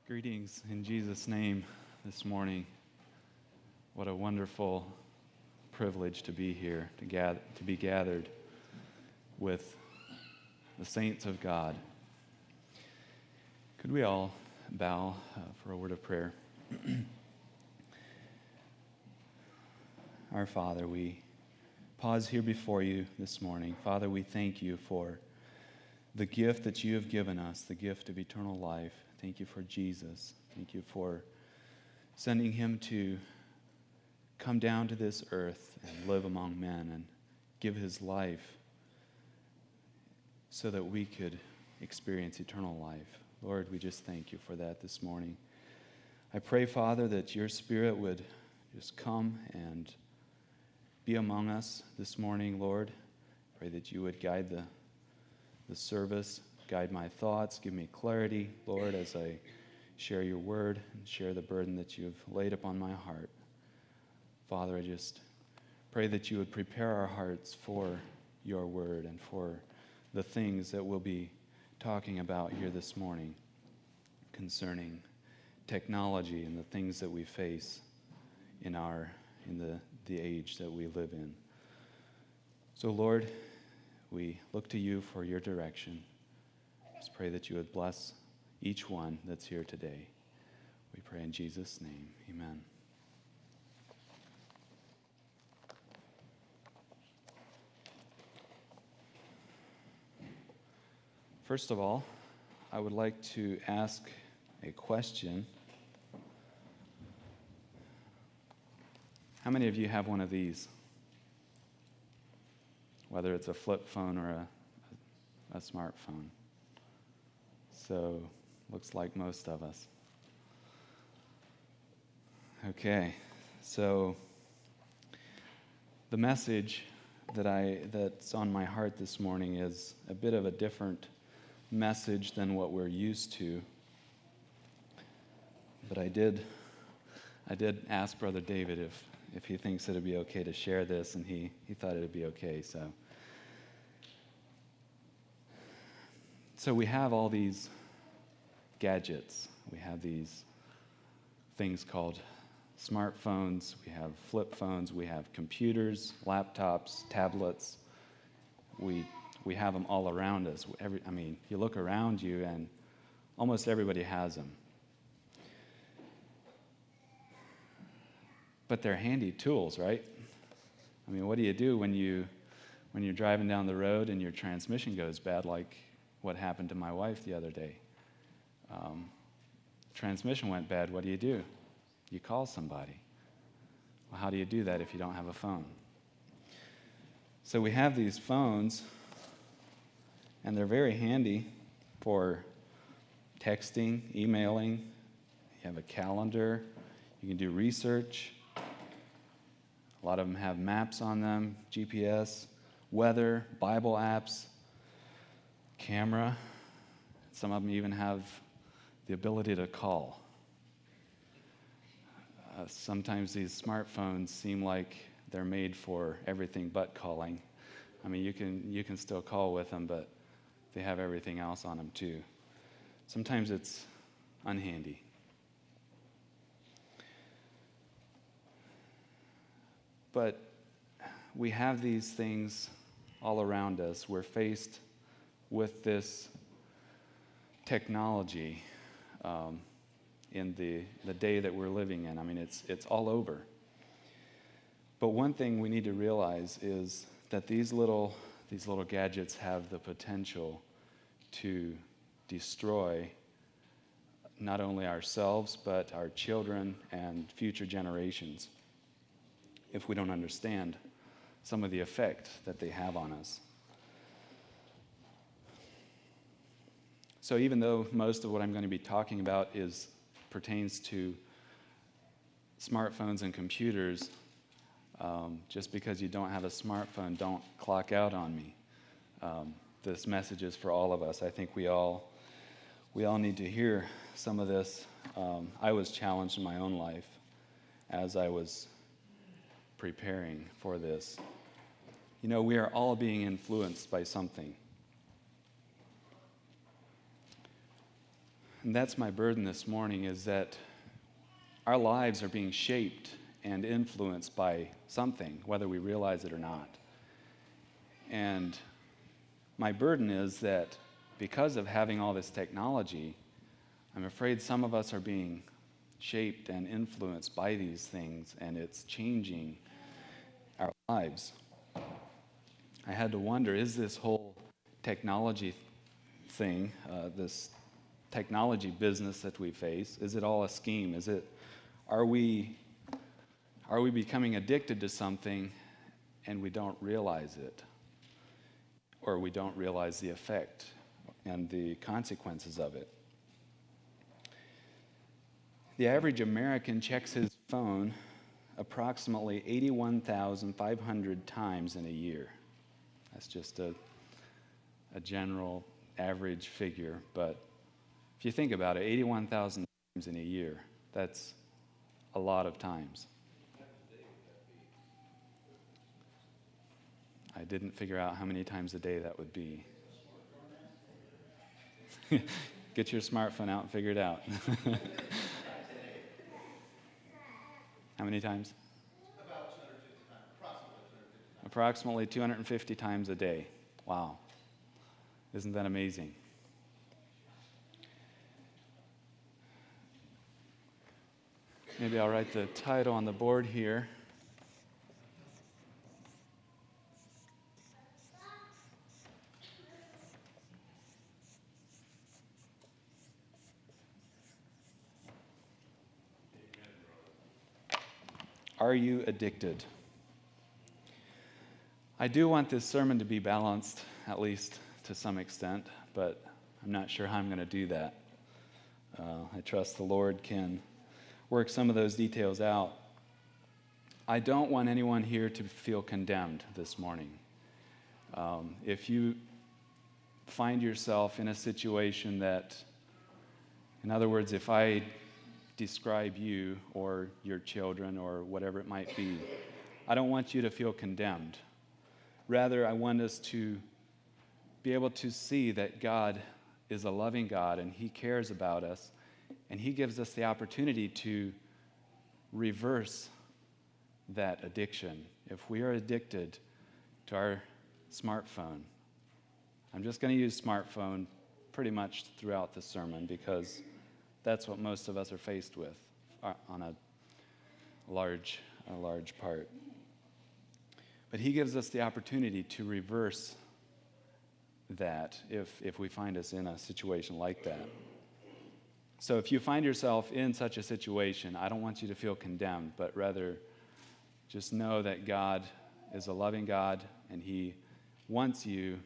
Greetings in Jesus' name this morning. What a wonderful privilege to be here, to be gathered with the saints of God. Could we all bow for a word of prayer? Our Father, we pause here before you this morning. Father, we thank you for the gift that you have given us, the gift of eternal life. Thank you for Jesus. Thank you for sending him to come down to this earth and live among men and give his life so that we could experience eternal life. Lord, we just thank you for that this morning. I pray, Father, that your Spirit would just come and be among us this morning, Lord. Pray that you would guide the service, guide my thoughts, give me clarity, Lord, as I share your word and share the burden that you've laid upon my heart. Father, I just pray that you would prepare our hearts for your word and for the things that we'll be talking about here this morning concerning technology and the things that we face in the age that we live in. So, Lord, we look to you for your direction. Just pray that you would bless each one that's here today. We pray in Jesus' name. Amen. First of all, I would like to ask a question. How many of you have one of these? Whether it's a flip phone or a smartphone. So, looks like most of us. Okay, so the message that's on my heart this morning is a bit of a different message than what we're used to. But I did ask Brother David if he thinks it'd be okay to share this, and he thought it'd be okay. So we have all these gadgets. We have these things called smartphones. We have flip phones. We have computers, laptops, tablets. We have them all around us. You look around you, and almost everybody has them. But they're handy tools, right? What do you do when you're driving down the road and your transmission goes bad, like what happened to my wife the other day? Transmission went bad. What do? You call somebody. Well, how do you do that if you don't have a phone? So we have these phones, and they're very handy for texting, emailing. You have a calendar. You can do research. A lot of them have maps on them, GPS, weather, Bible apps, camera. Some of them even have the ability to call. Sometimes these smartphones seem like they're made for everything but calling. You can still call with them, but they have everything else on them too. Sometimes it's unhandy. But we have these things all around us. We're faced with this technology in the day that we're living in. It's all over. But one thing we need to realize is that these little gadgets have the potential to destroy not only ourselves, but our children and future generations, if we don't understand some of the effect that they have on us. So even though most of what I'm going to be talking about pertains to smartphones and computers, just because you don't have a smartphone, don't clock out on me. This message is for all of us. I think we all need to hear some of this. I was challenged in my own life as I was preparing for this. We are all being influenced by something. And that's my burden this morning, is that our lives are being shaped and influenced by something, whether we realize it or not. And my burden is that because of having all this technology, I'm afraid some of us are being shaped and influenced by these things, and it's changing our lives. I had to wonder, is this whole technology thing, this technology business that we face, is it all a scheme? Are we becoming addicted to something and we don't realize it? Or we don't realize the effect and the consequences of it? The average American checks his phone approximately 81,500 times in a year. That's just a general average figure, but if you think about it, 81,000 times in a year, that's a lot of times. I didn't figure out how many times a day that would be. Get your smartphone out and figure it out. How many times? About 250 times, approximately 250 times a day. Wow. Isn't that amazing? Maybe I'll write the title on the board here. Are you addicted? I do want this sermon to be balanced, at least to some extent, but I'm not sure how I'm going to do that. I trust the Lord can work some of those details out. I don't want anyone here to feel condemned this morning. If you find yourself in a situation that, in other words, if I describe you or your children or whatever it might be, I don't want you to feel condemned. Rather, I want us to be able to see that God is a loving God and He cares about us, and He gives us the opportunity to reverse that addiction. If we are addicted to our smartphone, I'm just going to use smartphone pretty much throughout the sermon because that's what most of us are faced with on a large part. But He gives us the opportunity to reverse that if we find us in a situation like that. So if you find yourself in such a situation, I don't want you to feel condemned, but rather just know that God is a loving God and He wants you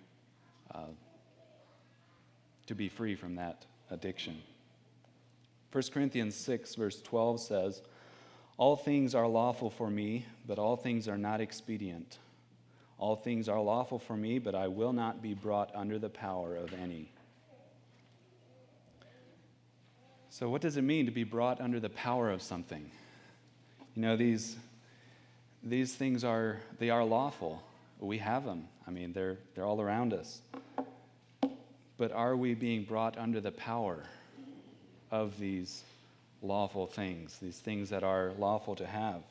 to be free from that addiction. 1 Corinthians 6, verse 12 says, "All things are lawful for me, but all things are not expedient. All things are lawful for me, but I will not be brought under the power of any." So what does it mean to be brought under the power of something? You know, these things are lawful. We have them. I mean, they're all around us. But are we being brought under the power of these lawful things, these things that are lawful to have?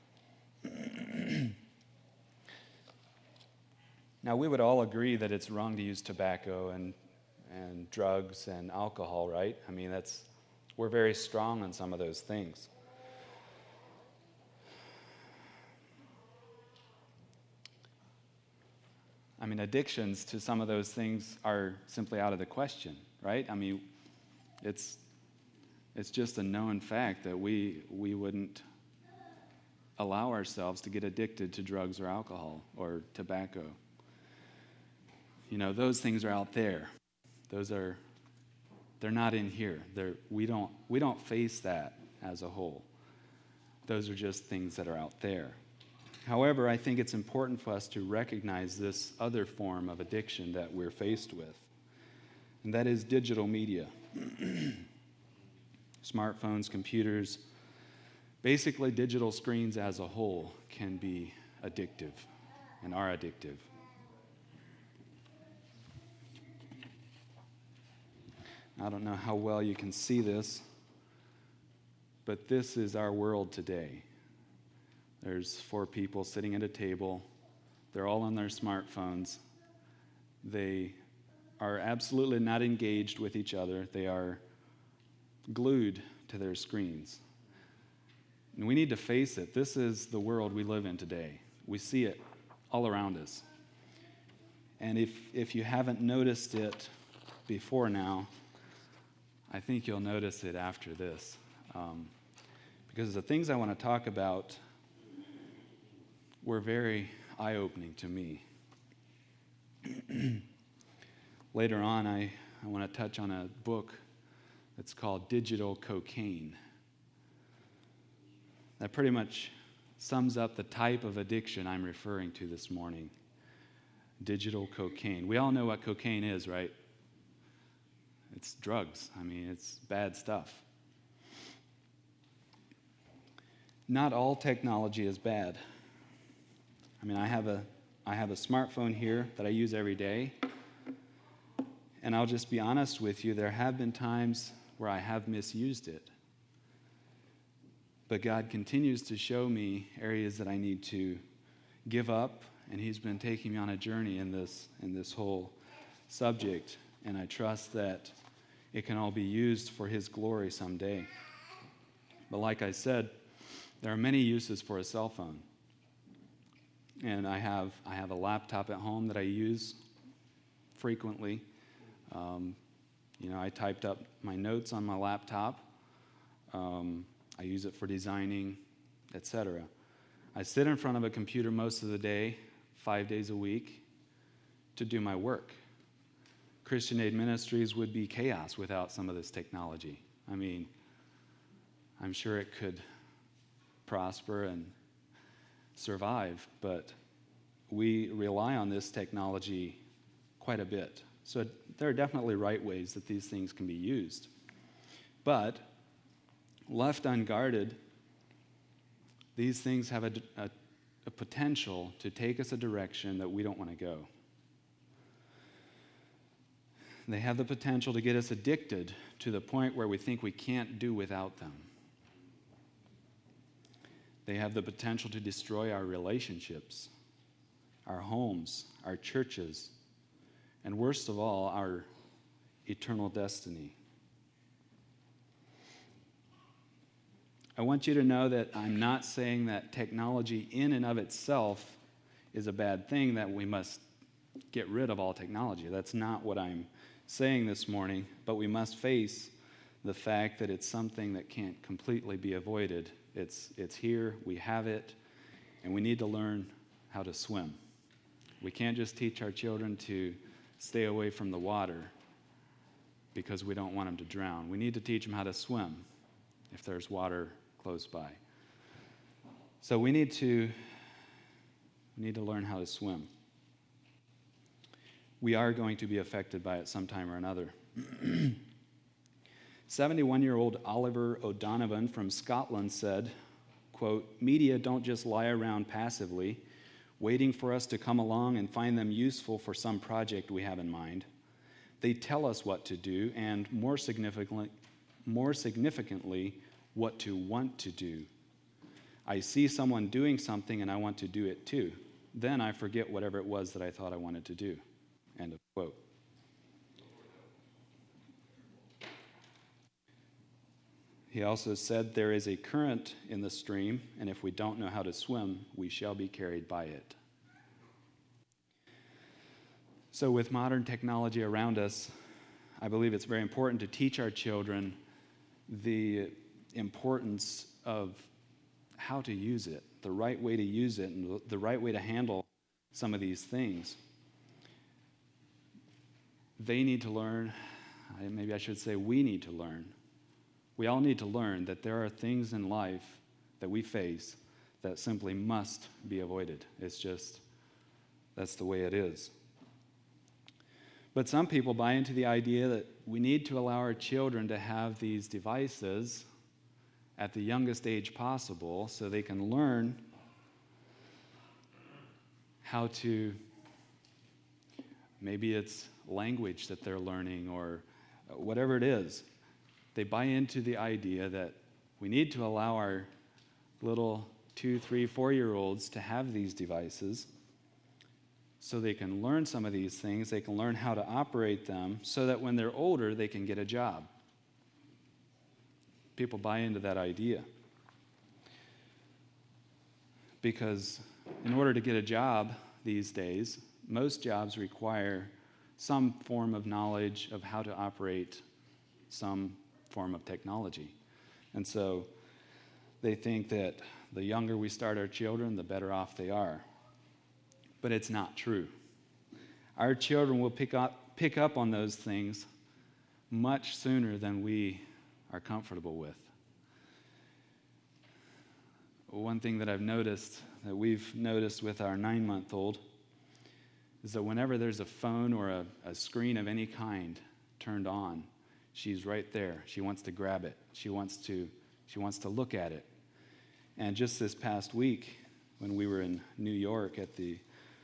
Now, we would all agree that it's wrong to use tobacco and drugs and alcohol, right? I mean, we're very strong on some of those things. I mean, addictions to some of those things are simply out of the question, right? I mean, it's just a known fact that we wouldn't allow ourselves to get addicted to drugs or alcohol or tobacco. You know, those things are out there. They're not in here. We don't face that as a whole. Those are just things that are out there. However, I think it's important for us to recognize this other form of addiction that we're faced with, and that is digital media. Smartphones, computers, basically digital screens as a whole can be addictive and are addictive. I don't know how well you can see this, but this is our world today. There's 4 people sitting at a table. They're all on their smartphones. They are absolutely not engaged with each other. They are glued to their screens. And we need to face it. This is the world we live in today. We see it all around us. And if you haven't noticed it before now, I think you'll notice it after this. Because the things I want to talk about were very eye-opening to me. Later on, I want to touch on a book that's called Digital Cocaine. That pretty much sums up the type of addiction I'm referring to this morning. Digital cocaine. We all know what cocaine is, right? It's drugs. I mean, it's bad stuff. Not all technology is bad. I mean, I have a smartphone here that I use every day. And I'll just be honest with you, there have been times where I have misused it. But God continues to show me areas that I need to give up, and He's been taking me on a journey in this whole subject, and I trust that it can all be used for His glory someday. But like I said, there are many uses for a cell phone. And I have a laptop at home that I use frequently. I typed up my notes on my laptop. I use it for designing, etc. I sit in front of a computer most of the day, 5 days a week, to do my work. Christian Aid Ministries would be chaos without some of this technology. I mean, I'm sure it could prosper and survive, but we rely on this technology quite a bit. So there are definitely right ways that these things can be used. But left unguarded, these things have a potential to take us a direction that we don't want to go. They have the potential to get us addicted to the point where we think we can't do without them. They have the potential to destroy our relationships, our homes, our churches, and worst of all, our eternal destiny. I want you to know that I'm not saying that technology in and of itself is a bad thing, that we must get rid of all technology. That's not what I'm saying this morning, but we must face the fact that it's something that can't completely be avoided. It's here, we have it, and we need to learn how to swim. We can't just teach our children to stay away from the water because we don't want them to drown. We need to teach them how to swim if there's water close by. So we need to learn how to swim. We are going to be affected by it sometime or another. 71-year-old Oliver O'Donovan from Scotland said, quote, "Media don't just lie around passively, waiting for us to come along and find them useful for some project we have in mind. They tell us what to do, and more significantly, what to want to do. I see someone doing something and I want to do it too. Then I forget whatever it was that I thought I wanted to do." End of quote. He also said, "There is a current in the stream, and if we don't know how to swim, we shall be carried by it." So with modern technology around us, I believe it's very important to teach our children the importance of how to use it, the right way to use it, and the right way to handle some of these things. They need to learn, maybe I should say we need to learn. We all need to learn that there are things in life that we face that simply must be avoided. It's just, that's the way it is. But some people buy into the idea that we need to allow our children to have these devices at the youngest age possible so they can learn how to, maybe it's language that they're learning, or whatever it is. They buy into the idea that we need to allow our little 2, 3, 4-year-olds to have these devices so they can learn some of these things, they can learn how to operate them, so that when they're older, they can get a job. People buy into that idea. Because in order to get a job these days, most jobs require some form of knowledge of how to operate some form of technology. And so they think that the younger we start our children, the better off they are. But it's not true. Our children will pick up on those things much sooner than we are comfortable with. One thing that I've noticed, that we've noticed with our 9-month-old, is that whenever there's a phone or a screen of any kind turned on, she's right there. She wants to grab it. She wants to look at it. And just this past week, when we were in New York at the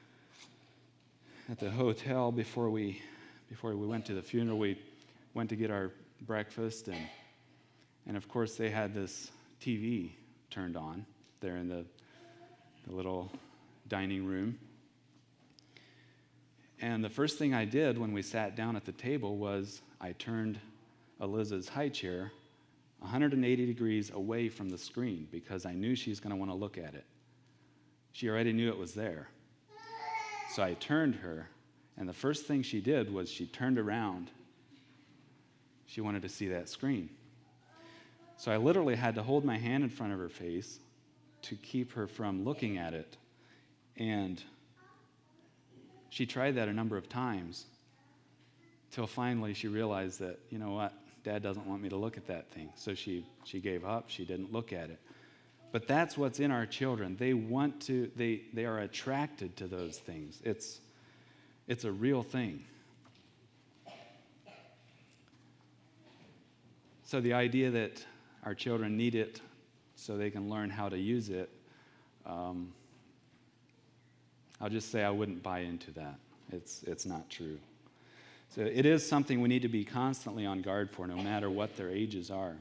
hotel before we went to the funeral, we went to get our breakfast, and of course they had this TV turned on there in the little dining room. And the first thing I did when we sat down at the table was I turned Eliza's high chair 180 degrees away from the screen because I knew she was going to want to look at it. She already knew it was there. So I turned her, and the first thing she did was she turned around. She wanted to see that screen. So I literally had to hold my hand in front of her face to keep her from looking at it. And she tried that a number of times till finally she realized that, you know what, Dad doesn't want me to look at that thing. So she gave up. She didn't look at it. But that's what's in our children. They want to, they are attracted to those things. It's a real thing. So the idea that our children need it so they can learn how to use it, I'll just say I wouldn't buy into that. It's not true. So it is something we need to be constantly on guard for, no matter what their ages are.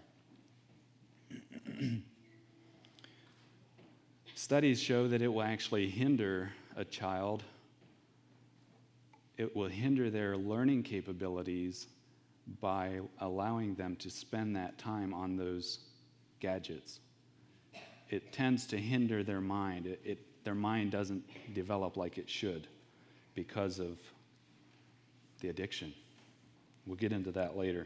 Studies show that it will actually hinder a child. It will hinder their learning capabilities by allowing them to spend that time on those gadgets. It tends to hinder their mind. Their mind doesn't develop like it should because of the addiction. We'll get into that later.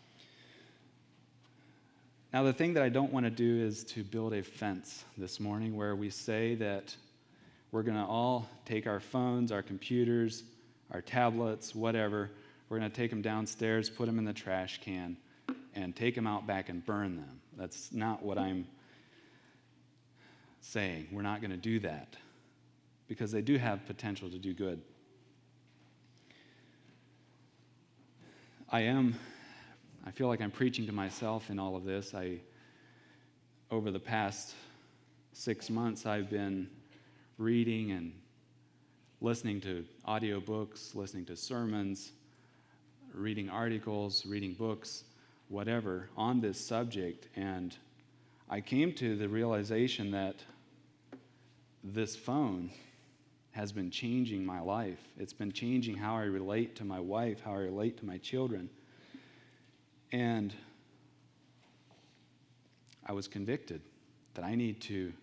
Now, the thing that I don't want to do is to build a fence this morning where we say that we're going to all take our phones, our computers, our tablets, whatever, we're going to take them downstairs, put them in the trash can, and take them out back and burn them. That's not what I'm saying. We're not going to do that because they do have potential to do good. I feel like I'm preaching to myself in all of this. Over the past 6 months, I've been reading and listening to audiobooks, listening to sermons, reading articles, reading books, whatever, on this subject. And I came to the realization that this phone has been changing my life. It's been changing how I relate to my wife, how I relate to my children. And I was convicted that I need to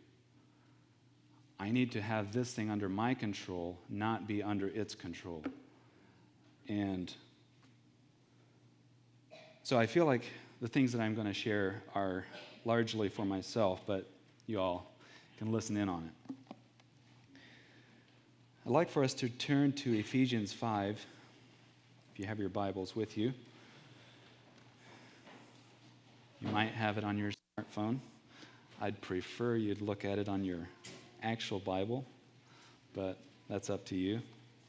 have this thing under my control, not be under its control. And so I feel like the things that I'm going to share are largely for myself, but you all can listen in on it. I'd like for us to turn to Ephesians 5, if you have your Bibles with you. You might have it on your smartphone. I'd prefer you'd look at it on your actual Bible, but that's up to you.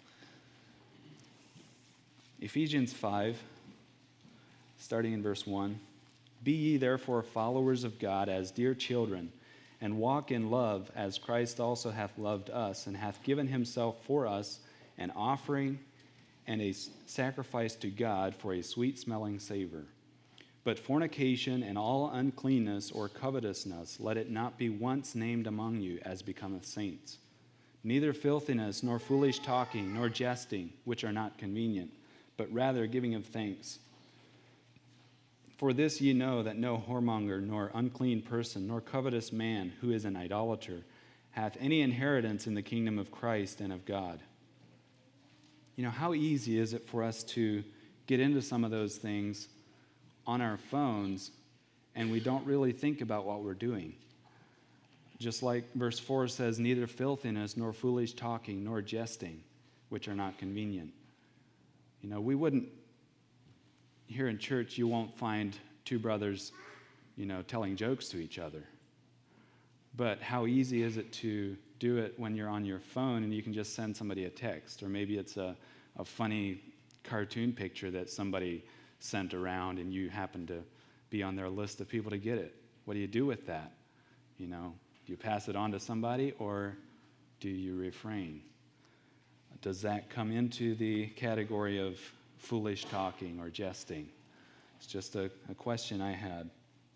Ephesians 5, starting in verse 1. Be ye therefore followers of God as dear children, and walk in love as Christ also hath loved us, and hath given himself for us an offering and a sacrifice to God for a sweet-smelling savor. But fornication and all uncleanness or covetousness, let it not be once named among you as becometh saints. Neither filthiness, nor foolish talking, nor jesting, which are not convenient, but rather giving of thanks. For this ye know that no whoremonger, nor unclean person, nor covetous man, who is an idolater, hath any inheritance in the kingdom of Christ and of God. You know, how easy is it for us to get into some of those things on our phones, and we don't really think about what we're doing? Just like verse 4 says, neither filthiness, nor foolish talking, nor jesting, which are not convenient. You know, we wouldn't, here in church, you won't find two brothers, telling jokes to each other. But how easy is it to do it when you're on your phone and you can just send somebody a text, or maybe it's a funny cartoon picture that somebody sent around and you happen to be on their list of people to get it. What do you do with that? Do you pass it on to somebody, or do you refrain? Does that come into the category of foolish talking or jesting? It's just a question I had.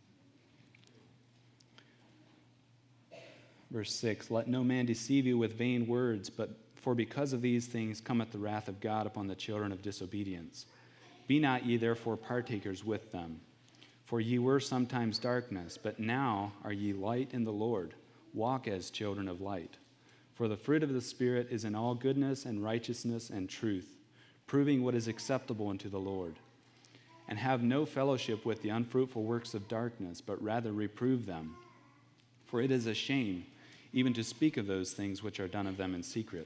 Verse 6, let no man deceive you with vain words, for because of these things cometh the wrath of God upon the children of disobedience. Be not ye therefore partakers with them. For ye were sometimes darkness, but now are ye light in the Lord. Walk as children of light. For the fruit of the Spirit is in all goodness and righteousness and truth, proving what is acceptable unto the Lord. And have no fellowship with the unfruitful works of darkness, but rather reprove them. For it is a shame even to speak of those things which are done of them in secret.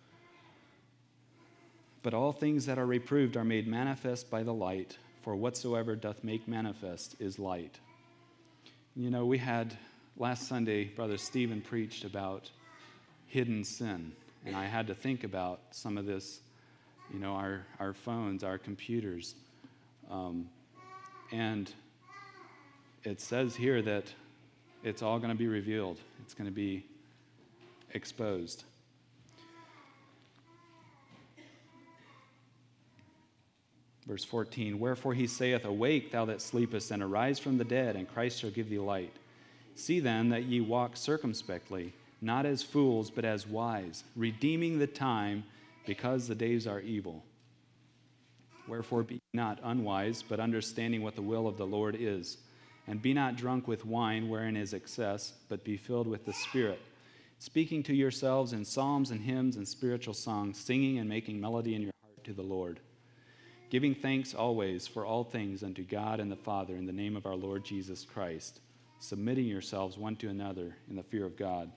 But all things that are reproved are made manifest by the light, for whatsoever doth make manifest is light. We had last Sunday, Brother Stephen preached about hidden sin, and I had to think about some of this, our phones, our computers. And it says here that it's all going to be revealed. It's going to be exposed. Verse 14, wherefore he saith, awake, thou that sleepest, and arise from the dead, and Christ shall give thee light. See then that ye walk circumspectly, not as fools, but as wise, redeeming the time, because the days are evil. Wherefore be not unwise, but understanding what the will of the Lord is. And be not drunk with wine, wherein is excess, but be filled with the Spirit, speaking to yourselves in psalms and hymns and spiritual songs, singing and making melody in your heart to the Lord, giving thanks always for all things unto God and the Father in the name of our Lord Jesus Christ, submitting yourselves one to another in the fear of God.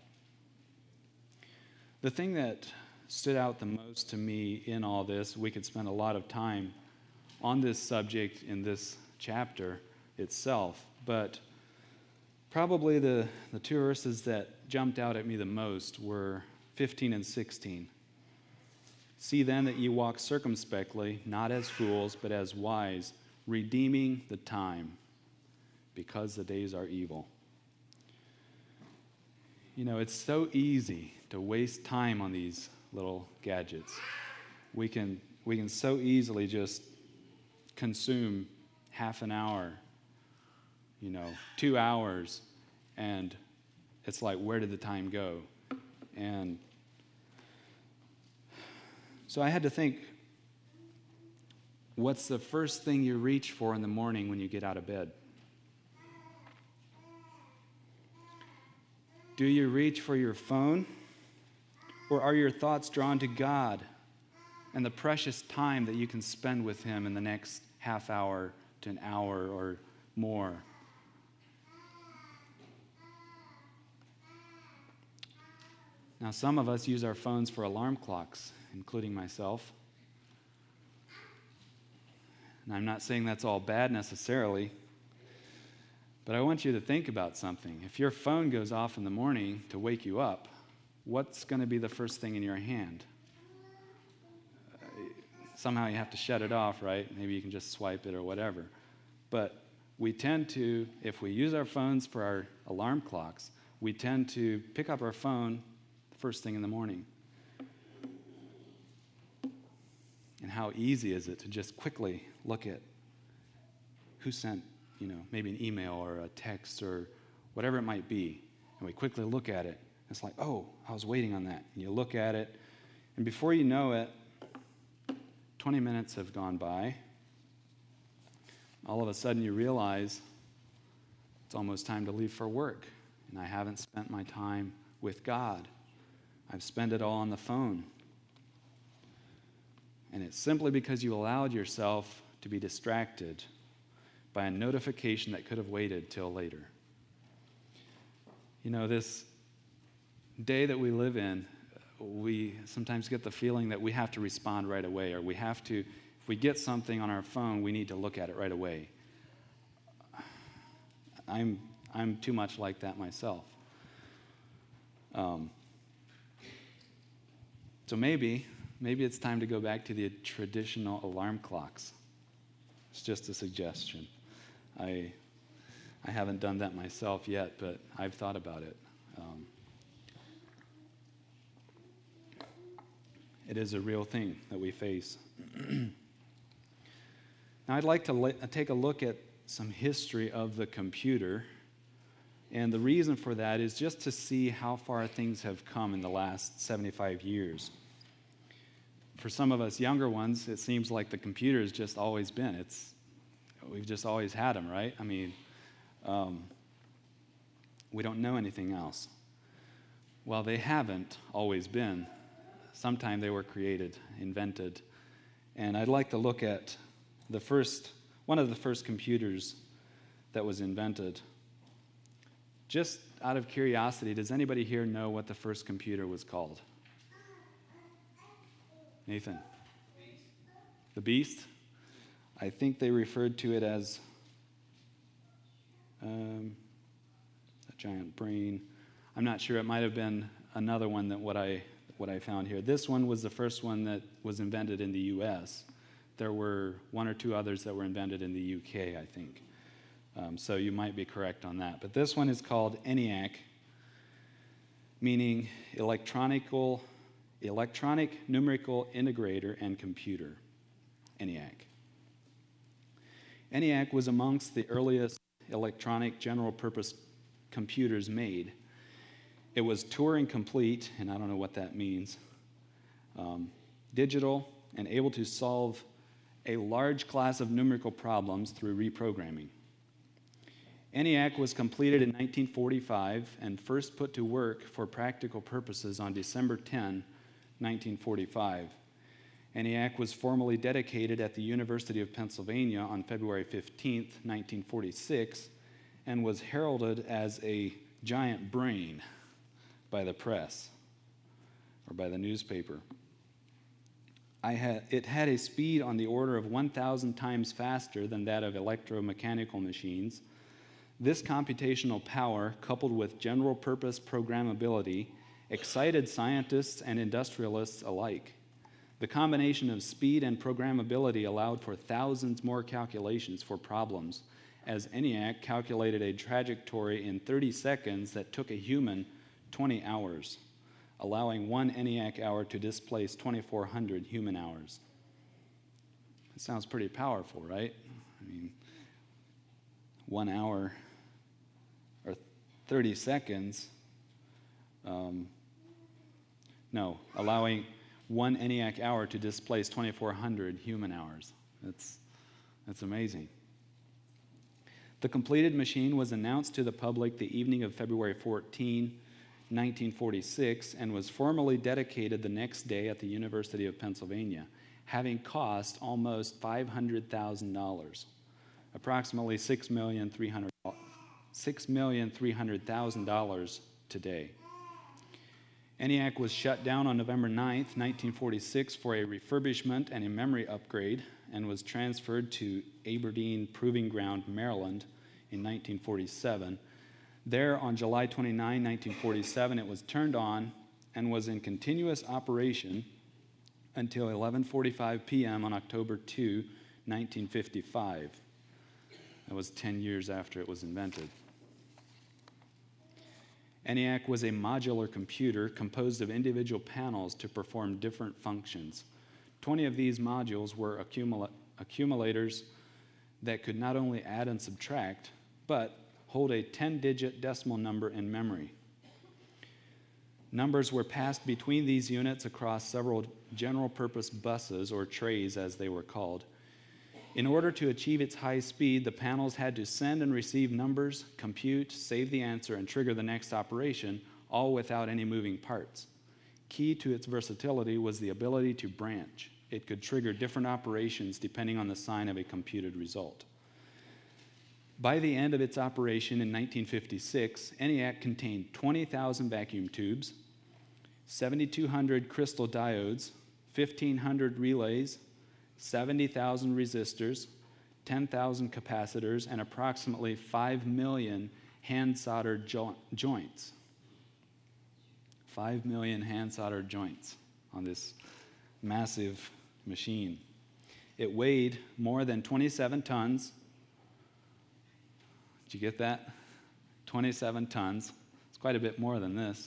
The thing that stood out the most to me in all this, we could spend a lot of time on this subject in this chapter itself, but probably the two verses that jumped out at me the most were 15 and 16. See then that ye walk circumspectly, not as fools, but as wise, redeeming the time, because the days are evil. It's so easy to waste time on these little gadgets. We can so easily just consume half an hour, 2 hours, and it's like, where did the time go? And so I had to think, what's the first thing you reach for in the morning when you get out of bed? Do you reach for your phone? Or are your thoughts drawn to God and the precious time that you can spend with Him in the next half hour to an hour or more? Now, some of us use our phones for alarm clocks, including myself. And I'm not saying that's all bad necessarily, but I want you to think about something. If your phone goes off in the morning to wake you up, what's going to be the first thing in your hand? Somehow you have to shut it off, right? Maybe you can just swipe it or whatever. But we tend to, if we use our phones for our alarm clocks, we tend to pick up our phone first thing in the morning. And how easy is it to just quickly look at who sent, maybe an email or a text or whatever it might be. And we quickly look at it. It's like, oh, I was waiting on that. And you look at it, and before you know it, 20 minutes have gone by. All of a sudden you realize it's almost time to leave for work, and I haven't spent my time with God. I've spent it all on the phone. And it's simply because you allowed yourself to be distracted by a notification that could have waited till later. This day that we live in, we sometimes get the feeling that we have to respond right away, or if we get something on our phone, we need to look at it right away. I'm too much like that myself. So maybe it's time to go back to the traditional alarm clocks. It's just a suggestion. I haven't done that myself yet, but I've thought about it. It is a real thing that we face. Now, I'd like to take a look at some history of the computer, and the reason for that is just to see how far things have come in the last 75 years. For some of us younger ones, it seems like the computer has just always been. We've just always had them, right? I mean, we don't know anything else. Well, they haven't always been. Sometime they were created, invented. And I'd like to look at one of the first computers that was invented. Just out of curiosity, does anybody here know what the first computer was called? Nathan? Beast. The Beast? I think they referred to it as a giant brain. I'm not sure. It might have been another one than what I found here. This one was the first one that was invented in the U.S. There were one or two others that were invented in the U.K., I think. So you might be correct on that. But this one is called ENIAC, meaning electronic numerical integrator and computer. ENIAC. ENIAC was amongst the earliest electronic general-purpose computers made. It was Turing complete, and I don't know what that means, digital, and able to solve a large class of numerical problems through reprogramming. ENIAC was completed in 1945 and first put to work for practical purposes on December 10, 1945. ENIAC was formally dedicated at the University of Pennsylvania on February 15, 1946, and was heralded as a giant brain by the press or by the newspaper. It had a speed on the order of 1,000 times faster than that of electromechanical machines. This computational power, coupled with general-purpose programmability, excited scientists and industrialists alike. The combination of speed and programmability allowed for thousands more calculations for problems, as ENIAC calculated a trajectory in 30 seconds that took a human 20 hours, allowing one ENIAC hour to displace 2,400 human hours. It sounds pretty powerful, right? I mean, 1 hour or 30 seconds, allowing one ENIAC hour to displace 2,400 human hours. That's amazing. The completed machine was announced to the public the evening of February 14, 1946, and was formally dedicated the next day at the University of Pennsylvania, having cost almost $500,000, approximately $6,300,000 today. ENIAC was shut down on November 9, 1946 for a refurbishment and a memory upgrade, and was transferred to Aberdeen Proving Ground, Maryland in 1947. There, on July 29, 1947, it was turned on and was in continuous operation until 11:45 p.m. on October 2, 1955. That was 10 years after it was invented. ENIAC was a modular computer composed of individual panels to perform different functions. 20 of these modules were accumulators that could not only add and subtract, but hold a 10-digit decimal number in memory. Numbers were passed between these units across several general-purpose buses, or trays as they were called. In order to achieve its high speed, the panels had to send and receive numbers, compute, save the answer, and trigger the next operation, all without any moving parts. Key to its versatility was the ability to branch. It could trigger different operations depending on the sign of a computed result. By the end of its operation in 1956, ENIAC contained 20,000 vacuum tubes, 7,200 crystal diodes, 1,500 relays, 70,000 resistors, 10,000 capacitors, and approximately 5 million hand-soldered joints. 5 million hand-soldered joints on this massive machine. It weighed more than 27 tons. Did you get that? 27 tons. It's quite a bit more than this.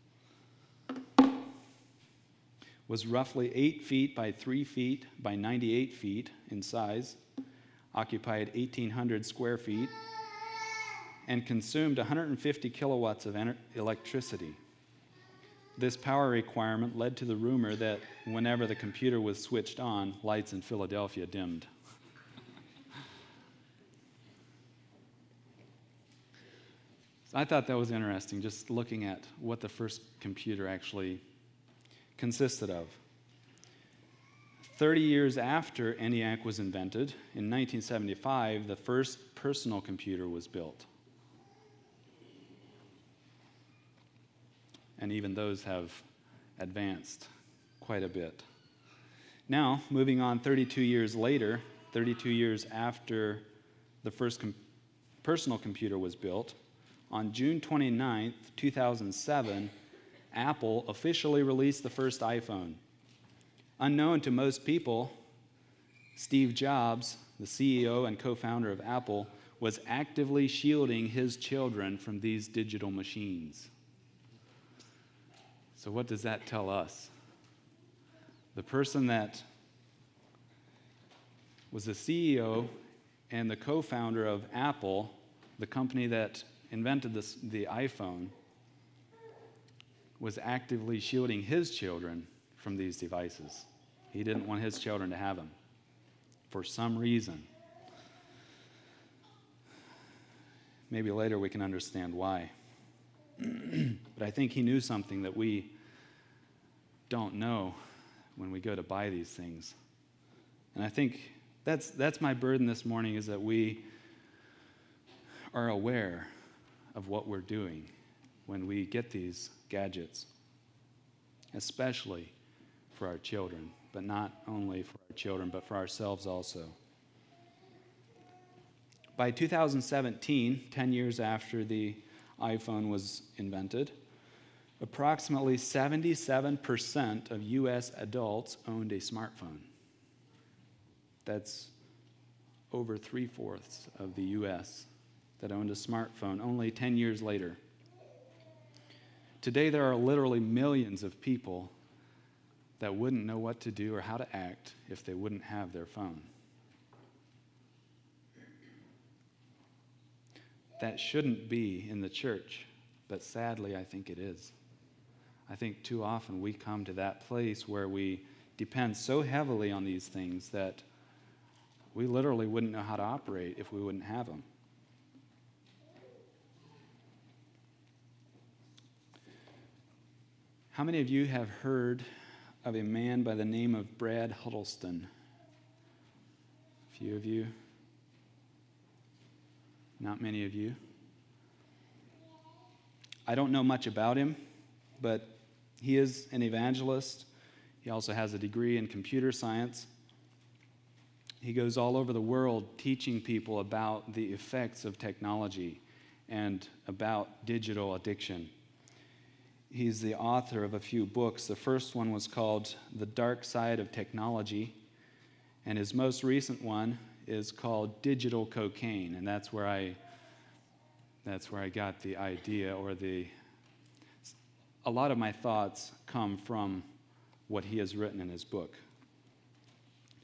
Was roughly 8 feet by 3 feet by 98 feet in size, occupied 1,800 square feet, and consumed 150 kilowatts of electricity. This power requirement led to the rumor that whenever the computer was switched on, lights in Philadelphia dimmed. So I thought that was interesting, just looking at what the first computer actually consisted of. 30 years after ENIAC was invented, in 1975, the first personal computer was built. And even those have advanced quite a bit. Now, moving on 32 years later, 32 years after the first personal computer was built, on June 29th, 2007, Apple officially released the first iPhone. Unknown to most people, Steve Jobs, the CEO and co-founder of Apple, was actively shielding his children from these digital machines. So what does that tell us? The person that was the CEO and the co-founder of Apple, the company that invented the iPhone, was actively shielding his children from these devices. He didn't want his children to have them for some reason. Maybe later we can understand why. But I think he knew something that we don't know when we go to buy these things. And I think that's my burden this morning, is that we are aware of what we're doing when we get these gadgets, especially for our children, but not only for our children, but for ourselves also. By 2017, 10 years after the iPhone was invented, approximately 77% of U.S. adults owned a smartphone. That's over 3/4 of the U.S. that owned a smartphone only 10 years later. Today, there are literally millions of people that wouldn't know what to do or how to act if they wouldn't have their phone. That shouldn't be in the church, but sadly, I think it is. I think too often we come to that place where we depend so heavily on these things that we literally wouldn't know how to operate if we wouldn't have them. How many of you have heard of a man by the name of Brad Huddleston? A few of you. Not many of you. I don't know much about him, but he is an evangelist. He also has a degree in computer science. He goes all over the world teaching people about the effects of technology and about digital addiction. He's the author of a few books. The first one was called The Dark Side of Technology, and his most recent one is called Digital Cocaine, and that's where I got the idea, or a lot of my thoughts come from what he has written in his book.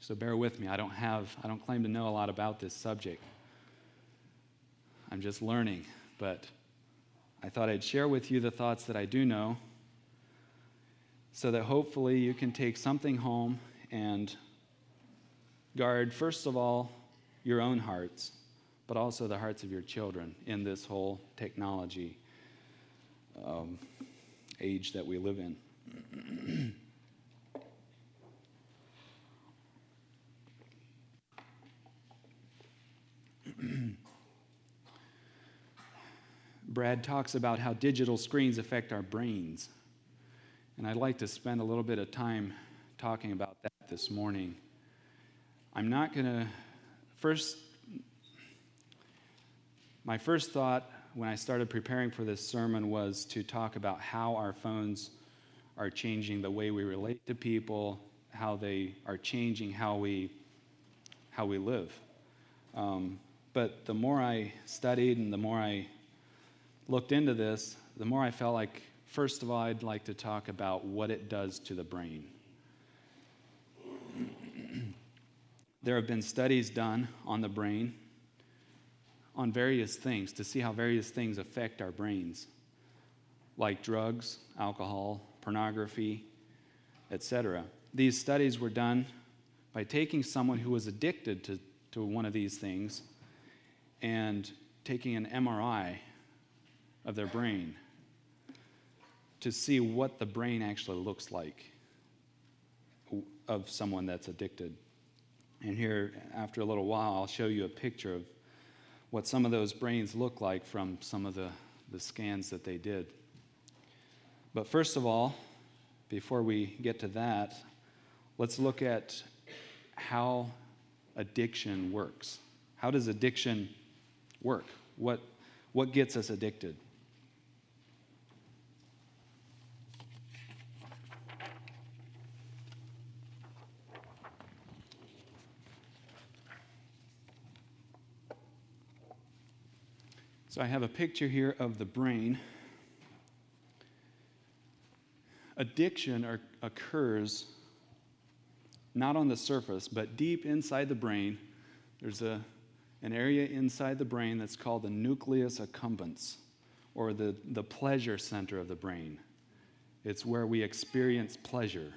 So bear with me. I don't claim to know a lot about this subject. I'm just learning, but I thought I'd share with you the thoughts that I do know so that hopefully you can take something home and guard, first of all, your own hearts, but also the hearts of your children in this whole technology age that we live in. Brad talks about how digital screens affect our brains. And I'd like to spend a little bit of time talking about that this morning. I'm not going to my first thought when I started preparing for this sermon was to talk about how our phones are changing the way we relate to people, how they are changing how we live. But the more I studied and the more I looked into this, the more I felt like, first of all, I'd like to talk about what it does to the brain. There have been studies done on the brain on various things to see how various things affect our brains, like drugs, alcohol, pornography, etc. These studies were done by taking someone who was addicted to one of these things and taking an MRI of their brain to see what the brain actually looks like of someone that's addicted. And here, after a little while, I'll show you a picture of what some of those brains look like from some of the scans that they did. But first of all, before we get to that, let's look at how addiction works. How does addiction work? What gets us addicted? So I have a picture here of the brain. Addiction occurs not on the surface, but deep inside the brain. There's an area inside the brain that's called the nucleus accumbens, or the pleasure center of the brain. It's where we experience pleasure.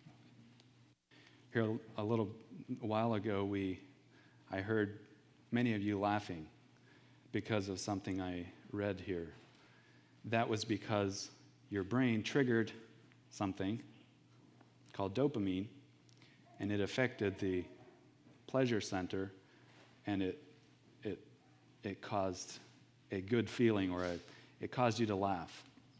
Here a little while ago, I heard many of you laughing because of something I read here. That was because your brain triggered something called dopamine, and it affected the pleasure center, and it caused a good feeling, or it caused you to laugh.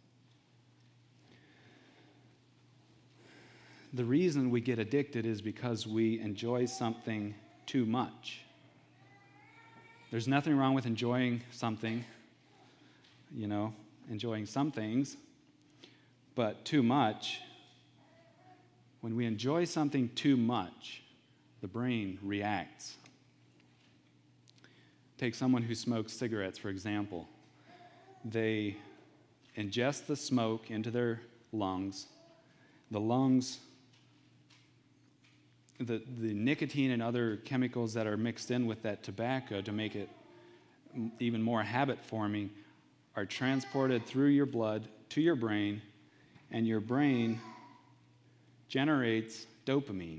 The reason we get addicted is because we enjoy something too much. There's nothing wrong with enjoying something, enjoying some things, but too much. When we enjoy something too much, the brain reacts. Take someone who smokes cigarettes, for example. They ingest the smoke into their lungs. The lungs, the nicotine and other chemicals that are mixed in with that tobacco to make it even more habit-forming are transported through your blood to your brain, and your brain generates dopamine.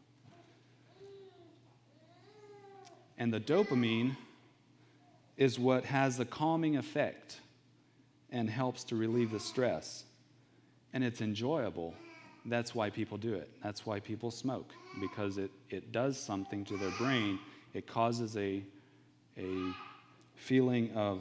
And the dopamine is what has the calming effect and helps to relieve the stress. And it's enjoyable. That's why people do it. That's why people smoke, because it does something to their brain. It causes a feeling of,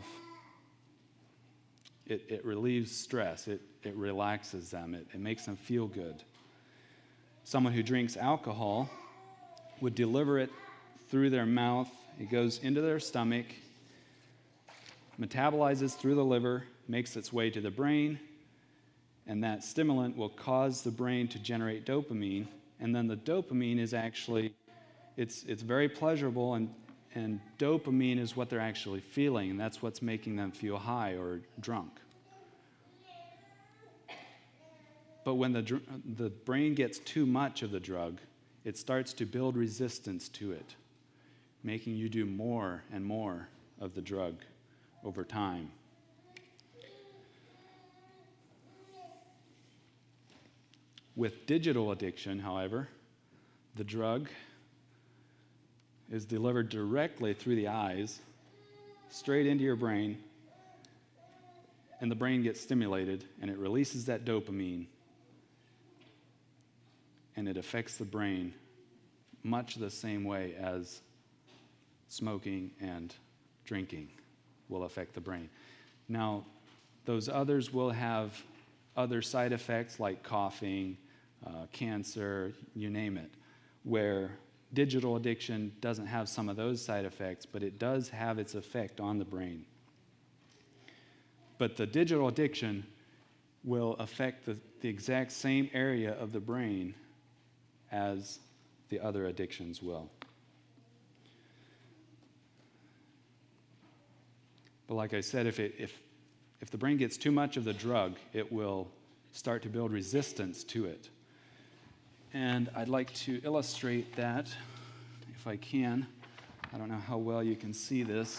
it relieves stress. It relaxes them. It makes them feel good. Someone who drinks alcohol would deliver it through their mouth. It goes into their stomach, metabolizes through the liver, makes its way to the brain, and that stimulant will cause the brain to generate dopamine. And then the dopamine is actually, it's very pleasurable, and dopamine is what they're actually feeling, and that's what's making them feel high or drunk. But when the brain gets too much of the drug, it starts to build resistance to it, making you do more and more of the drug over time. With digital addiction, however, the drug is delivered directly through the eyes, straight into your brain, and the brain gets stimulated, and it releases that dopamine, and it affects the brain much the same way as smoking and drinking will affect the brain. Now, those others will have other side effects like coughing, cancer, you name it, where digital addiction doesn't have some of those side effects, but it does have its effect on the brain. But the digital addiction will affect the exact same area of the brain as the other addictions will. But like I said, if the brain gets too much of the drug, it will start to build resistance to it. And I'd like to illustrate that, if I can. I don't know how well you can see this.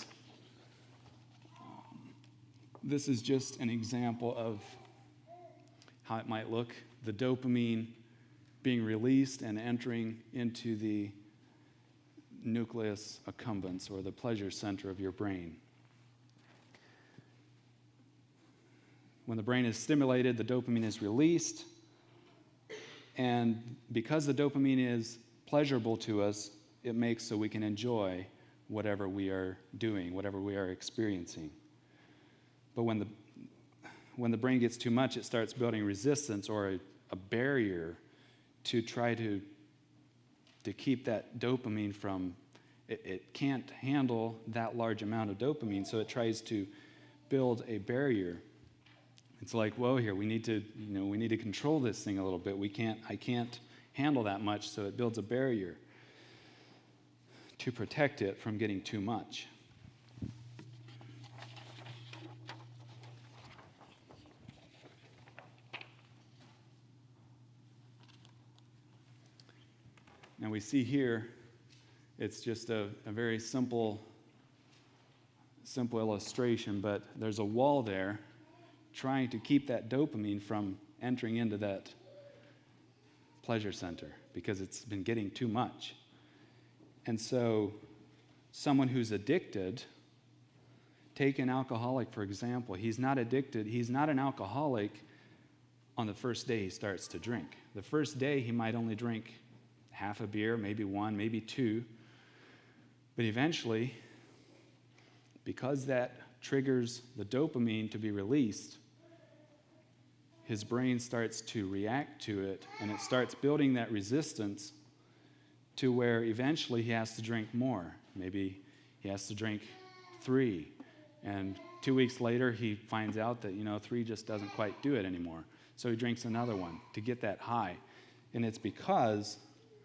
This is just an example of how it might look. The dopamine being released and entering into the nucleus accumbens, or the pleasure center of your brain. When the brain is stimulated, the dopamine is released. And because the dopamine is pleasurable to us, it makes so we can enjoy whatever we are doing, whatever we are experiencing. But when the brain gets too much, it starts building resistance or a barrier to try to keep that dopamine from, it can't handle that large amount of dopamine, so it tries to build a barrier. It's like, whoa, here, we need to control this thing a little bit. I can't handle that much, so it builds a barrier to protect it from getting too much. Now we see here, it's just a very simple illustration, but there's a wall there trying to keep that dopamine from entering into that pleasure center because it's been getting too much. And so someone who's addicted, take an alcoholic, for example. He's not addicted. He's not an alcoholic on the first day he starts to drink. The first day he might only drink half a beer, maybe one, maybe two. But eventually, because that triggers the dopamine to be released, his brain starts to react to it, and it starts building that resistance to where eventually he has to drink more. Maybe he has to drink 3, and 2 weeks later he finds out that 3 just doesn't quite do it anymore. So he drinks another one to get that high. And it's because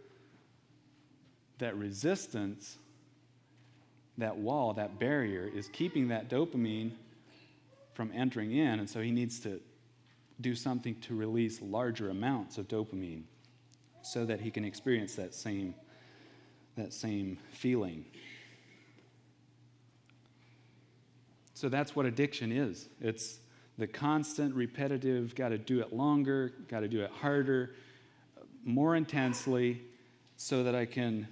that resistance, that wall, that barrier is keeping that dopamine from entering in, and so he needs to do something to release larger amounts of dopamine so that he can experience that same feeling. So that's what addiction is. It's the constant, repetitive, got to do it longer, got to do it harder, more intensely, so that I can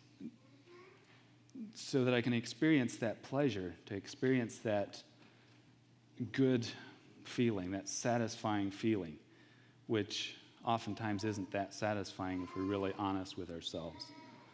experience that pleasure, to experience that good feeling, that satisfying feeling, which oftentimes isn't that satisfying if we're really honest with ourselves.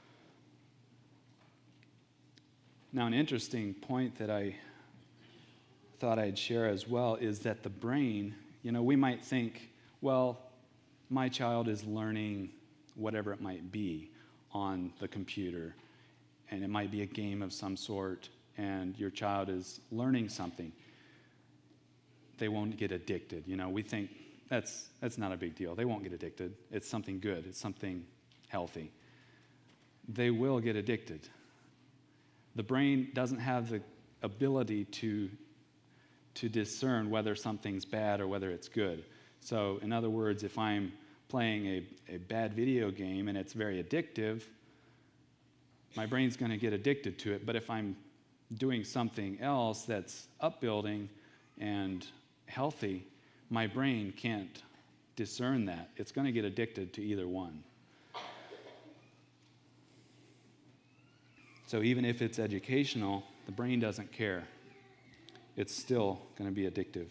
Now, an interesting point that I thought I'd share as well is that the brain, we might think, well, my child is learning whatever it might be on the computer, and it might be a game of some sort, and your child is learning something. They won't get addicted. We think that's not a big deal. They won't get addicted. It's something good. It's something healthy. They will get addicted. The brain doesn't have the ability to discern whether something's bad or whether it's good. So, in other words, if I'm playing a bad video game and it's very addictive, my brain's going to get addicted to it. But if I'm doing something else that's upbuilding and healthy, my brain can't discern that. It's going to get addicted to either one. So even if it's educational, the brain doesn't care. It's still going to be addictive.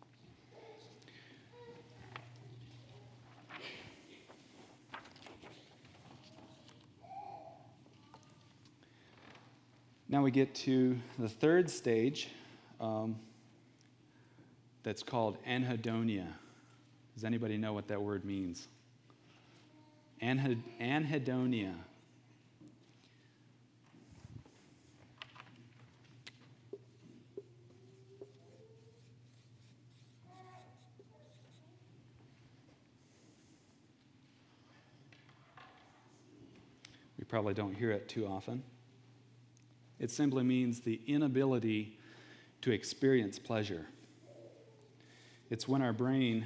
Now we get to the third stage that's called anhedonia. Does anybody know what that word means? Anhedonia. We probably don't hear it too often. It simply means the inability to experience pleasure. It's when our brain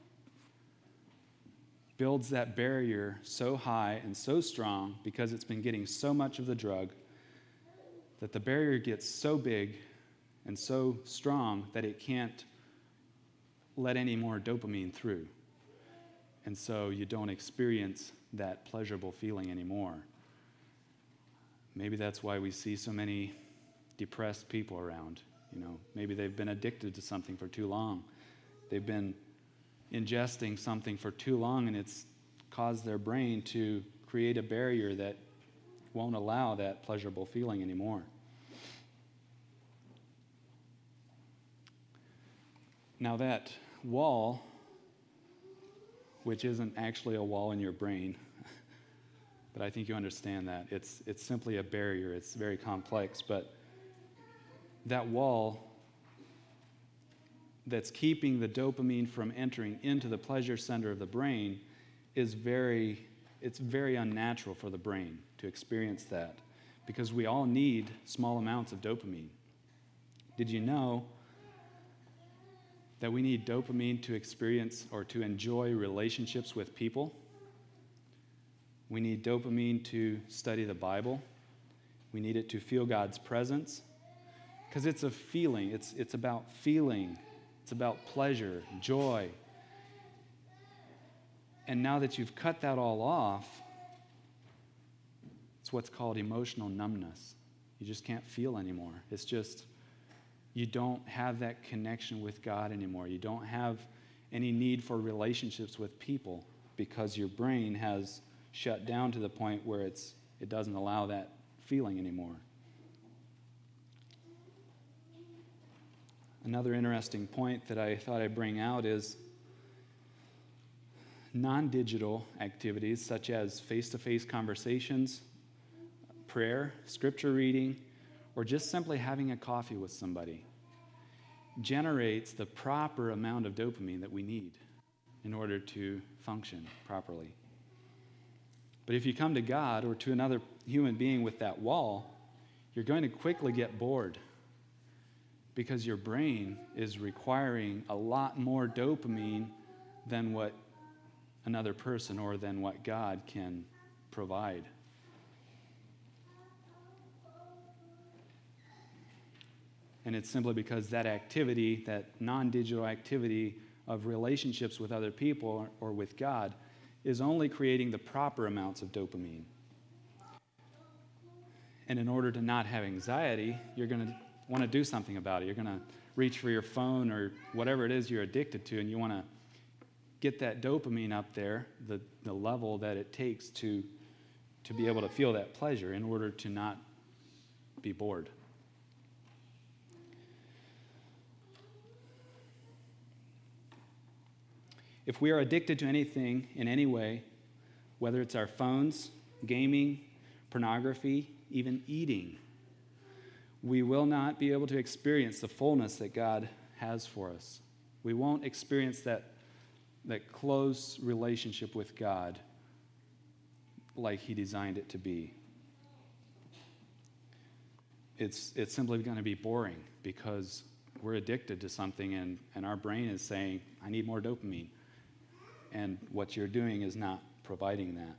builds that barrier so high and so strong because it's been getting so much of the drug that the barrier gets so big and so strong that it can't let any more dopamine through. And so you don't experience that pleasurable feeling anymore. Maybe that's why we see so many depressed people around. Maybe they've been addicted to something for too long. They've been ingesting something for too long, and it's caused their brain to create a barrier that won't allow that pleasurable feeling anymore. Now that wall, which isn't actually a wall in your brain, but I think you understand that. It's simply a barrier. It's very complex. But that wall that's keeping the dopamine from entering into the pleasure center of the brain it's very unnatural for the brain to experience that because we all need small amounts of dopamine. Did you know that we need dopamine to experience or to enjoy relationships with people? We need dopamine to study the Bible. We need it to feel God's presence. Because it's a feeling. It's about feeling. It's about pleasure, joy. And now that you've cut that all off, it's what's called emotional numbness. You just can't feel anymore. It's just, you don't have that connection with God anymore. You don't have any need for relationships with people because your brain has shut down to the point where it doesn't allow that feeling anymore. Another interesting point that I thought I'd bring out is non-digital activities such as face-to-face conversations, prayer, scripture reading, or just simply having a coffee with somebody generates the proper amount of dopamine that we need in order to function properly. But if you come to God or to another human being with that wall, you're going to quickly get bored because your brain is requiring a lot more dopamine than what another person or than what God can provide. And it's simply because that activity, that non-digital activity of relationships with other people or with God, is only creating the proper amounts of dopamine. And in order to not have anxiety, you're going to want to do something about it. You're going to reach for your phone or whatever it is you're addicted to, and you want to get that dopamine up there, the level that it takes to be able to feel that pleasure in order to not be bored. If we are addicted to anything in any way, whether it's our phones, gaming, pornography, even eating, we will not be able to experience the fullness that God has for us. We won't experience that close relationship with God like He designed it to be. It's simply going to be boring because we're addicted to something and our brain is saying, I need more dopamine. and what you're doing is not providing that.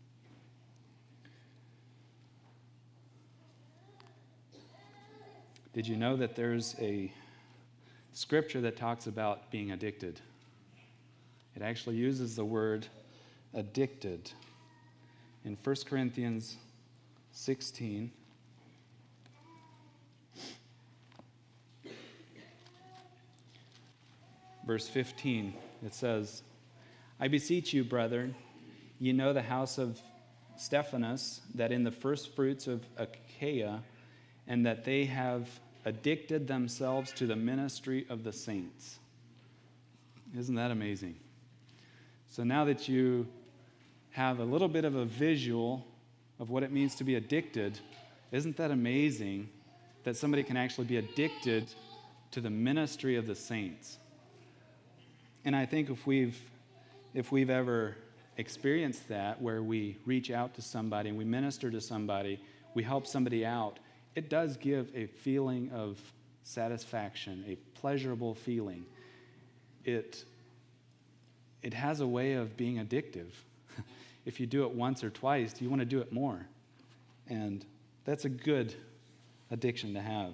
Did you know that there's a scripture that talks about being addicted? It actually uses the word addicted. In 1 Corinthians 16, verse 15, it says, I beseech you, brethren, ye know the house of Stephanas, that in the first fruits of Achaia, and that they have addicted themselves to the ministry of the saints. Isn't that amazing? So now that you have a little bit of a visual of what it means to be addicted, isn't that amazing that somebody can actually be addicted to the ministry of the saints? And I think if we've ever experienced that, where we reach out to somebody and we minister to somebody, we help somebody out, it does give a feeling of satisfaction, a pleasurable feeling. It has a way of being addictive. If you do it once or twice, you want to do it more. And that's a good addiction to have.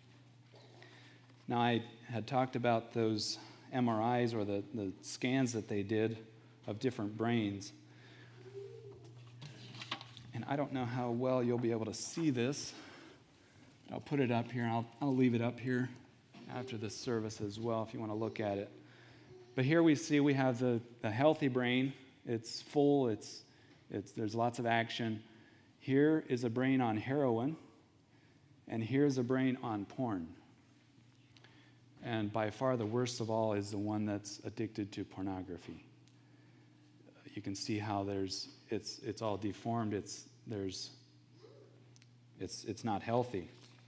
Now, I had talked about those MRIs or the scans that they did of different brains. And I don't know how well you'll be able to see this. I'll put it up here, and I'll leave it up here after this service as well if you want to look at it. But here we have the healthy brain. It's full. There's lots of action. Here is a brain on heroin, and here's a brain on porn. And by far the worst of all is the one that's addicted to pornography. You can see how it's all deformed. It's not healthy.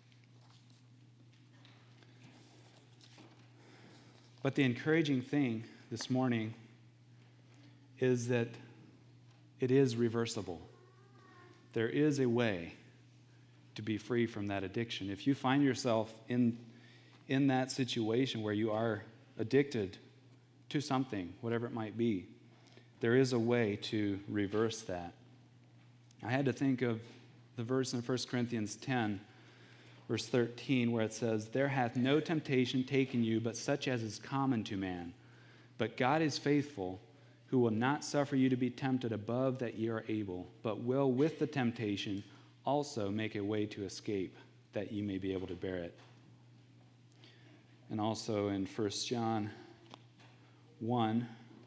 But the encouraging thing this morning is that it is reversible. There is a way to be free from that addiction. If you find yourself in that situation where you are addicted to something, whatever it might be, there is a way to reverse that. I had to think of the verse in 1 Corinthians 10, verse 13, where it says, there hath no temptation taken you but such as is common to man. But God is faithful, who will not suffer you to be tempted above that ye are able, but will with the temptation also make a way to escape, that ye may be able to bear it. And also in 1 John 1,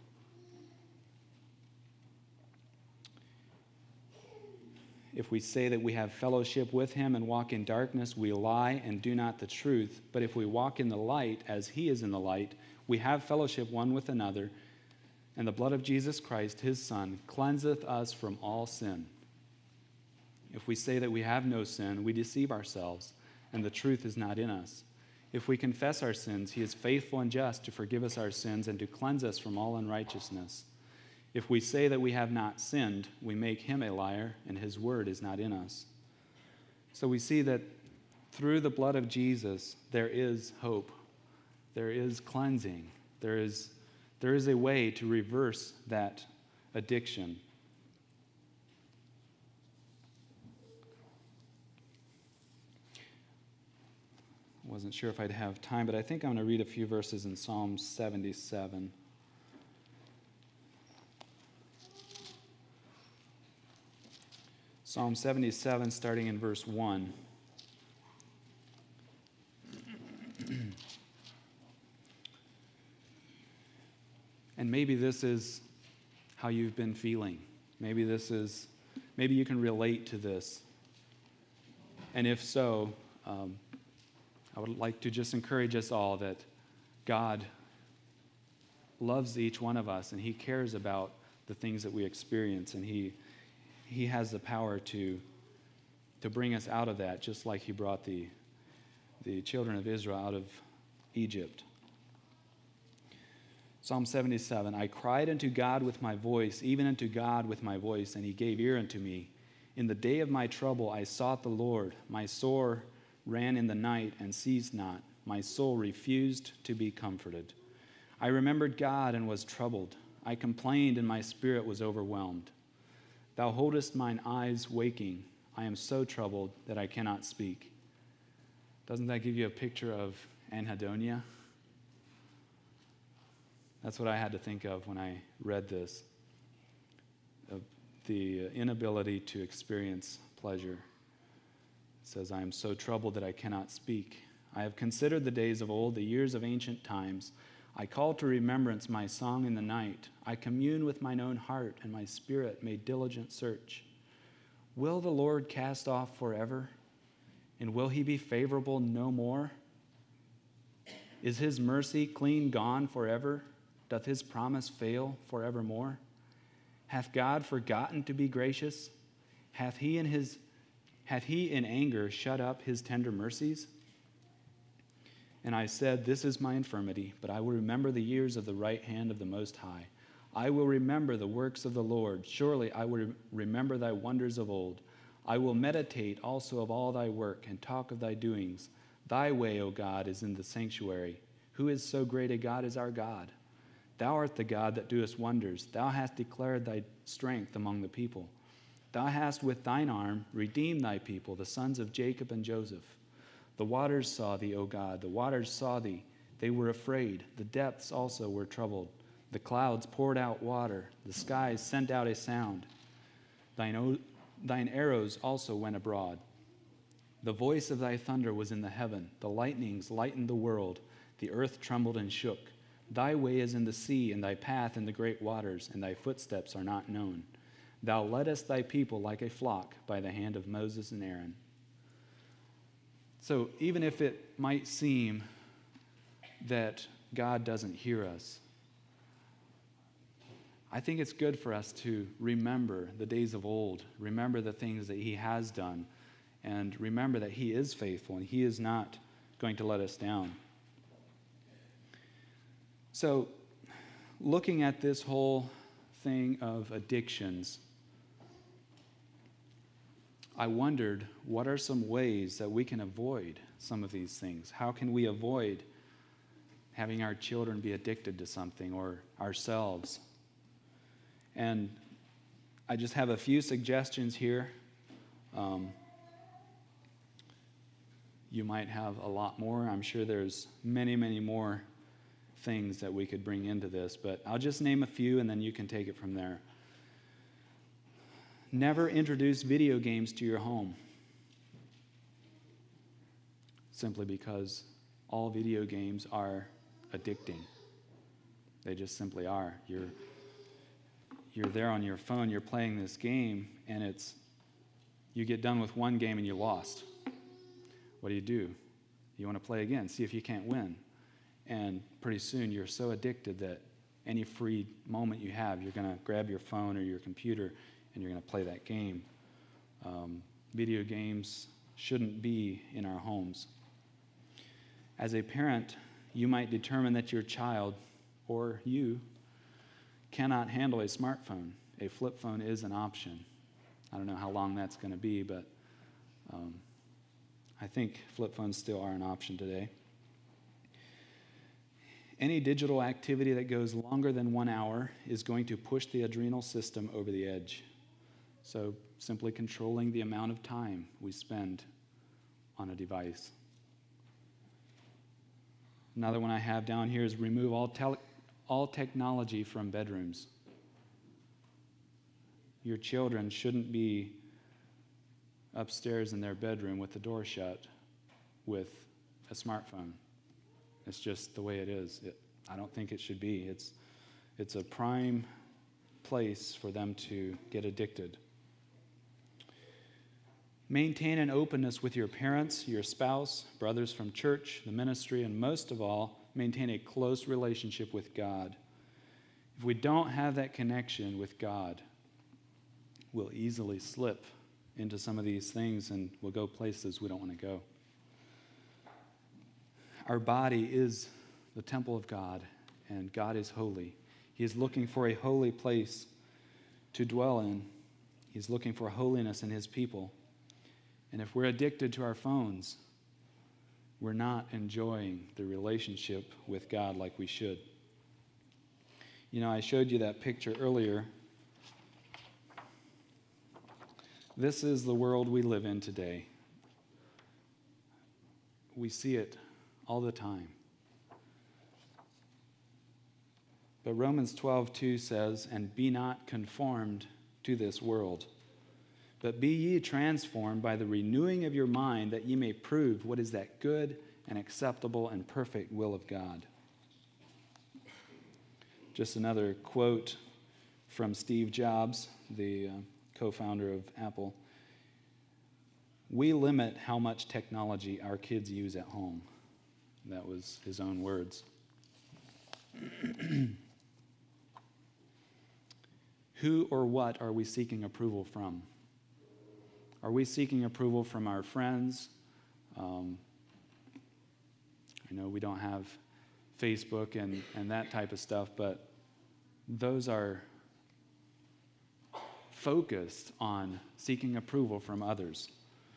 if we say that we have fellowship with him and walk in darkness, we lie and do not the truth. But if we walk in the light, as he is in the light, we have fellowship one with another, and the blood of Jesus Christ, his Son, cleanseth us from all sin. If we say that we have no sin, we deceive ourselves, and the truth is not in us. If we confess our sins, he is faithful and just to forgive us our sins and to cleanse us from all unrighteousness. If we say that we have not sinned, we make him a liar, and his word is not in us. So we see that through the blood of Jesus, there is hope. There is cleansing. There is a way to reverse that addiction. I wasn't sure if I'd have time, but I think I'm going to read a few verses in Psalm 77. Psalm 77, starting in verse 1. And maybe this is how you've been feeling. Maybe you can relate to this. And if so, I would like to just encourage us all that God loves each one of us, and he cares about the things that we experience, and he has the power to bring us out of that, just like he brought the children of Israel out of Egypt. Psalm 77, I cried unto God with my voice, even unto God with my voice, and he gave ear unto me. In the day of my trouble I sought the Lord. My sore ran in the night and ceased not. My soul refused to be comforted. I remembered God and was troubled. I complained, and my spirit was overwhelmed. Thou holdest mine eyes waking. I am so troubled that I cannot speak. Doesn't that give you a picture of anhedonia? That's what I had to think of when I read this, of the inability to experience pleasure. It says, I am so troubled that I cannot speak. I have considered the days of old, the years of ancient times. I call to remembrance my song in the night. I commune with mine own heart, and my spirit made diligent search. Will the Lord cast off forever? And will he be favorable no more? Is his mercy clean gone forever? Doth his promise fail forevermore? Hath God forgotten to be gracious? Hath he in anger shut up his tender mercies? And I said, This is my infirmity, but I will remember the years of the right hand of the Most High. I will remember the works of the Lord. Surely I will remember thy wonders of old. I will meditate also of all thy work and talk of thy doings. Thy way, O God, is in the sanctuary. Who is so great a God as our God? Thou art the God that doest wonders. Thou hast declared thy strength among the people. Thou hast with thine arm redeemed thy people, the sons of Jacob and Joseph. The waters saw thee, O God. The waters saw thee. They were afraid. The depths also were troubled. The clouds poured out water. The skies sent out a sound. Thine arrows also went abroad. The voice of thy thunder was in the heaven. The lightnings lightened the world. The earth trembled and shook. Thy way is in the sea, and thy path in the great waters, and thy footsteps are not known. Thou leddest thy people like a flock by the hand of Moses and Aaron. So even if it might seem that God doesn't hear us, I think it's good for us to remember the days of old, remember the things that he has done, and remember that he is faithful and he is not going to let us down. So, looking at this whole thing of addictions, I wondered, what are some ways that we can avoid some of these things? How can we avoid having our children be addicted to something or ourselves? And I just have a few suggestions here. You might have a lot more. I'm sure there's many, many more things that we could bring into this, but I'll just name a few and then you can take it from there. Never introduce video games to your home, simply because all video games are addicting. They just simply are. You're there on your phone, you're playing this game, and you get done with one game and you lost. What do? You want to play again, see if you can't win. And pretty soon you're so addicted that any free moment you have, you're going to grab your phone or your computer and you're going to play that game. Video games shouldn't be in our homes. As a parent, you might determine that your child or you cannot handle a smartphone. A flip phone is an option. I don't know how long that's going to be, but I think flip phones still are an option today. Any digital activity that goes longer than 1 hour is going to push the adrenal system over the edge. So simply controlling the amount of time we spend on a device. Another one I have down here is remove all technology from bedrooms. Your children shouldn't be upstairs in their bedroom with the door shut with a smartphone. It's just the way it is. I don't think it should be. It's a prime place for them to get addicted. Maintain an openness with your parents, your spouse, brothers from church, the ministry, and most of all, maintain a close relationship with God. If we don't have that connection with God, we'll easily slip into some of these things and we'll go places we don't want to go. Our body is the temple of God, and God is holy. He is looking for a holy place to dwell in. He's looking for holiness in his people. And if we're addicted to our phones, we're not enjoying the relationship with God like we should. I showed you that picture earlier. This is the world we live in today. We see it all the time. But Romans 12:2 says, "And be not conformed to this world, but be ye transformed by the renewing of your mind, that ye may prove what is that good and acceptable and perfect will of God." Just another quote from Steve Jobs, the co-founder of Apple. "We limit how much technology our kids use at home." That was his own words. Who or what are we seeking approval from? Are we seeking approval from our friends? I know we don't have Facebook and that type of stuff, but those are focused on seeking approval from others.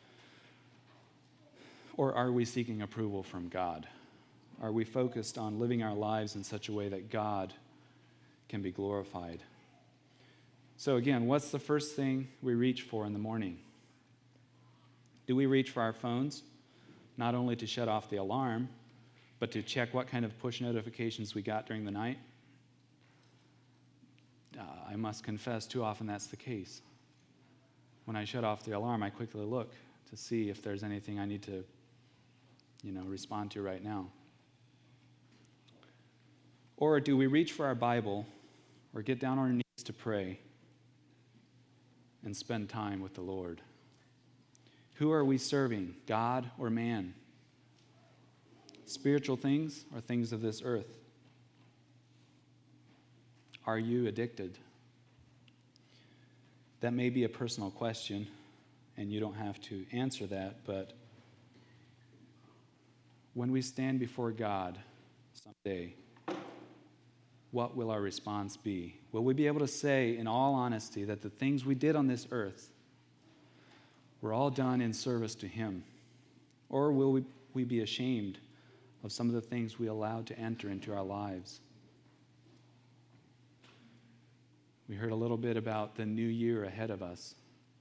Or are we seeking approval from God? Are we focused on living our lives in such a way that God can be glorified? So again, what's the first thing we reach for in the morning? Do we reach for our phones, not only to shut off the alarm, but to check what kind of push notifications we got during the night? I must confess, too often that's the case. When I shut off the alarm, I quickly look to see if there's anything I need to, respond to right now. Or do we reach for our Bible or get down on our knees to pray and spend time with the Lord? Who are we serving, God or man? Spiritual things or things of this earth? Are you addicted? That may be a personal question, and you don't have to answer that, but when we stand before God someday, what will our response be? Will we be able to say in all honesty that the things we did on this earth were all done in service to Him? Or will we be ashamed of some of the things we allowed to enter into our lives? We heard a little bit about the new year ahead of us.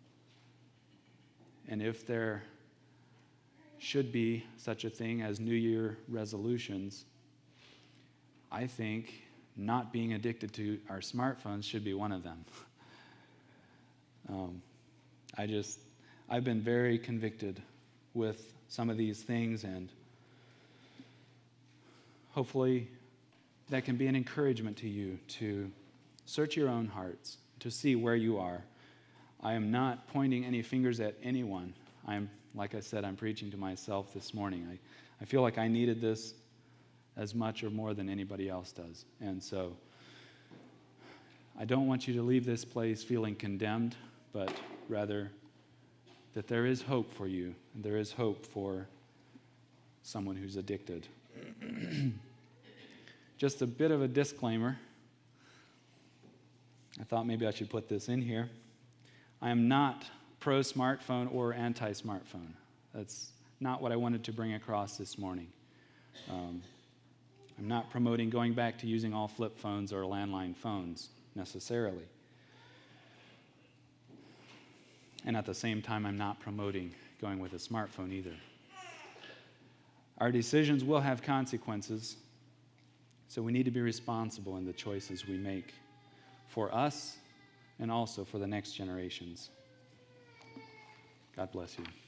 And if there should be such a thing as New Year resolutions, I think not being addicted to our smartphones should be one of them. I've been very convicted with some of these things, and hopefully that can be an encouragement to you to search your own hearts, to see where you are. I am not pointing any fingers at anyone. Like I said, I'm preaching to myself this morning. I feel like I needed this as much or more than anybody else does. And so I don't want you to leave this place feeling condemned, but rather that there is hope for you, and there is hope for someone who's addicted. Just a bit of a disclaimer. I thought maybe I should put this in here. I am not pro-smartphone or anti-smartphone. That's not what I wanted to bring across this morning. I'm not promoting going back to using all flip phones or landline phones necessarily. And at the same time, I'm not promoting going with a smartphone either. Our decisions will have consequences, so we need to be responsible in the choices we make for us and also for the next generations. God bless you.